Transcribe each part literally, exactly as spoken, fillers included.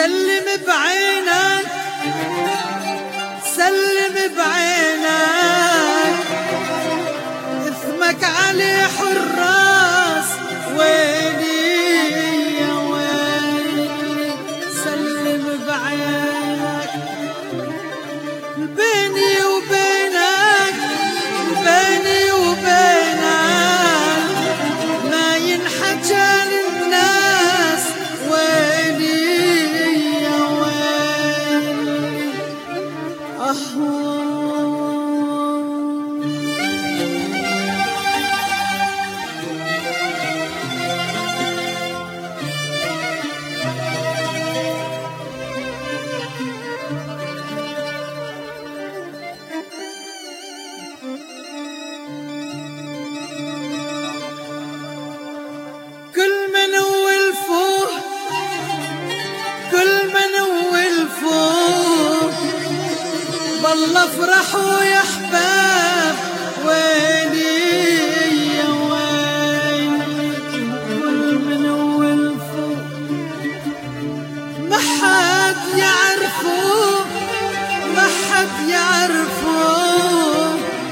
سلم بعينك سلم بعينك اسمك علي حراس ويلي يا ويلي سلم بعينك بيني وبينك بيني وبينك ما ينحكى للناس ويلي يا ويلي أهو كل من ولفوه كل من ولفوه بالله افرحوا يا احباب ويلي يا ويلي كل من ولفوه ما حد يعرفوه ما حد يعرفوه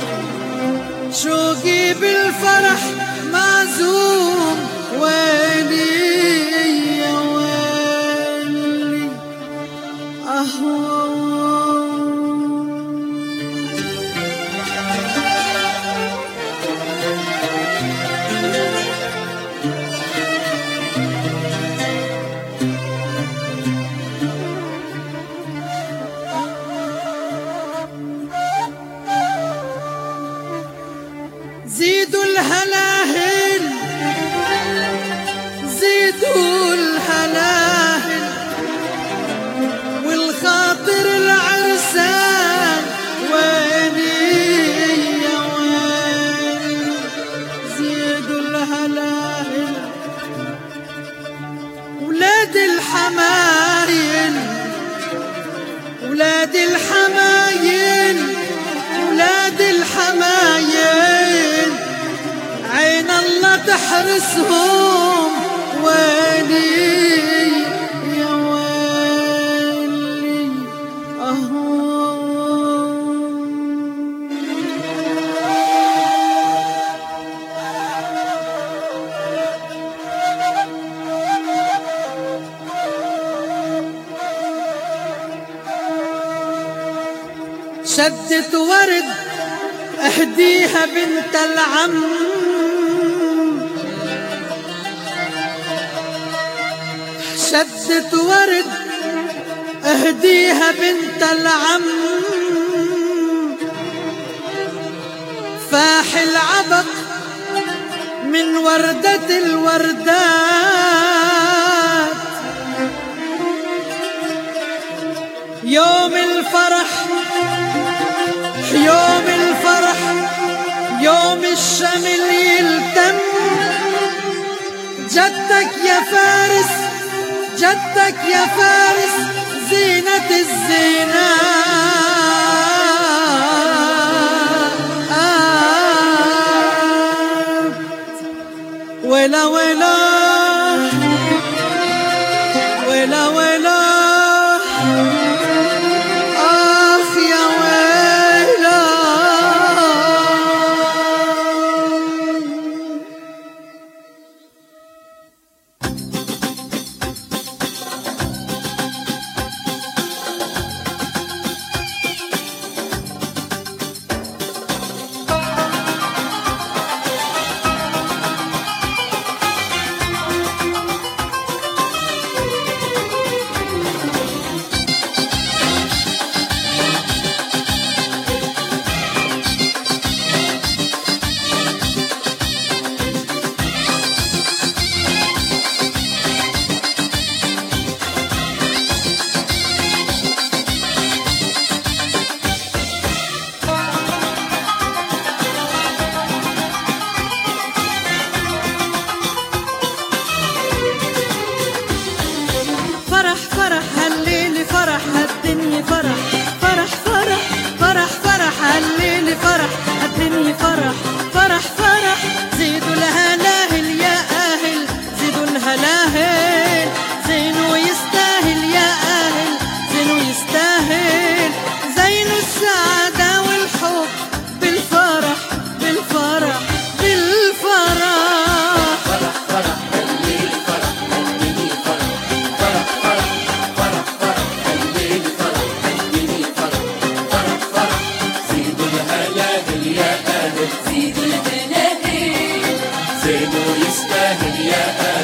شوقي بالفرح معزوم ويلي يا ويلي أهو زيدوا الهلاهل زيدوا الهلاهل والخاطر العرسان ويلي يا ويلي زيدوا الهلاهل ولاد الحمايل ولاد الحمايل ولاد الحمايل عين الله تحرسهم ويلي يا ويلي أهو شدت ورد اهديها بنت العم شدت ورد اهديها بنت العم فاح العبق من وردة الوردات يوم الفرح يوم الفرح يوم الشمل يلتم جدك يا فارس جدك يا فارس زينة الزينات ولا ولا ولا ولا آخ يا ويلا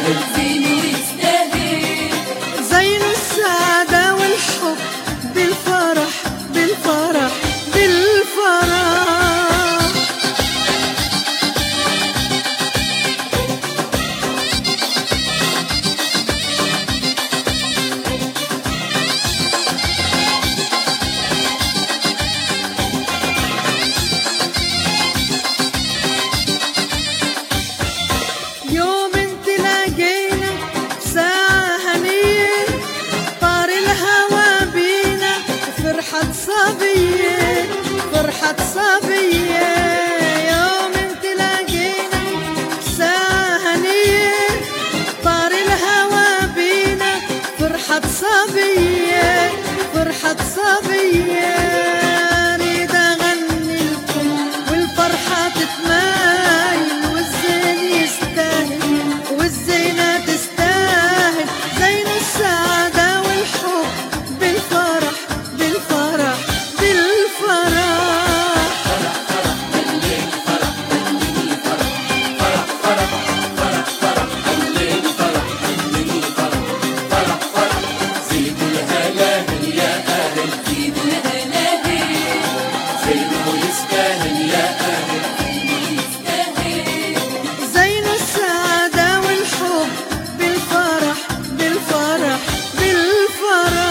أهل زينه يستاهل زين السعادة والحب بالفرح بالفرح بالفرح يوم انت لاقينا ساعة هنية طار الهوى بينا فرحة صبية فرحة صبية يوم انت لاقينا ساعة هنية طار الهوى بينا فرحة صبية فرحة صبية اريد اغني لكم والفرحة تتمايل والزين يستاهل والزينة تستاهل زين السعادة والحب بالفرح بالفرح بالفرح زيدوا الهلاهل يا أهل زيدوا الهلاهل زينه يستاهل يا أهل زينه يستاهل زين السعادة والحب بالفرح بالفرح بالفرح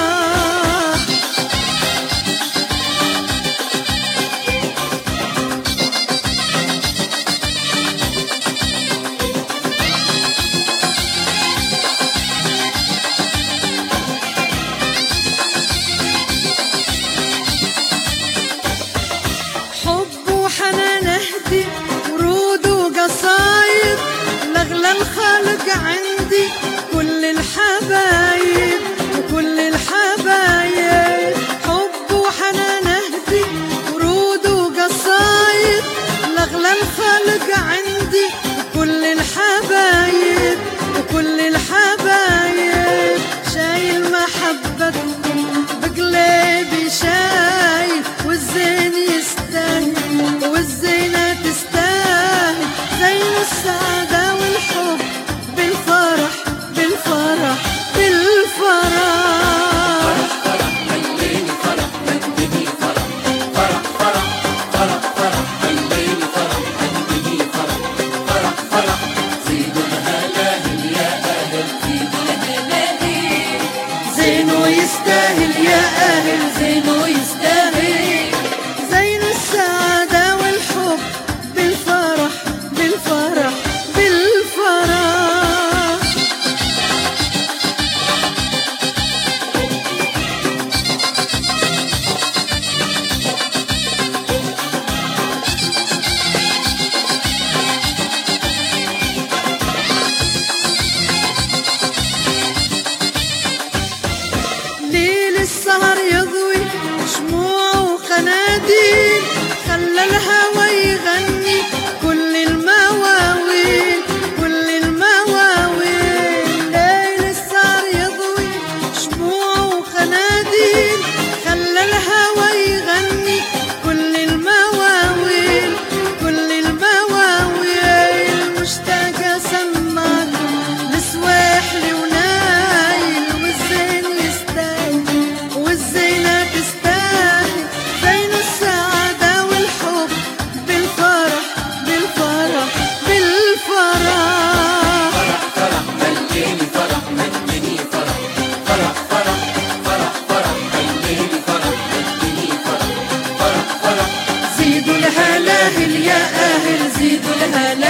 حب وحنان اهدي ورود وقصايد لاغلى الخلق عندي كل الحبايب وكل الحبايب حب وحنان اهدي ورود وقصايد لاغلى الخلق عندي كل الحبايب وكل الحبايب شايل محبتكم بقلبي شايل والزين يستاهل والزينة تستاهل زين السعادة والحب بالفرح بالفرح بالفرح خليني فرح مجدني فرح فرح فرح فرح فرح خليني فرح مجدني فرح فرح فرح زيدوا الهلاهل يا أهل زيدوا الهلاهل زينه يستاهل يا أهل زينه يستاهل زين السعادة والحب بالفرح بالفرح بالفرح ليل السهر يضوي شموع وقناديل خلى الهوى يغني كل المواويل كل المواويل ليل السهر يضوي شموع وقناديل خلى الهوى يغني كل المواويل كل المواويل مشتاقة سماكم لسواحلي ونايل والزين يستاهل والزينة تستاهل زين السعادة والحب بالفرح بالفرح بالفرح فرح خليني فرح مجدني فرح فرح فرح فرح فرح خليني فرح مجدني فرح فرح فرح زيدوا الهلاهل يا أهل زيدوا الهلاهل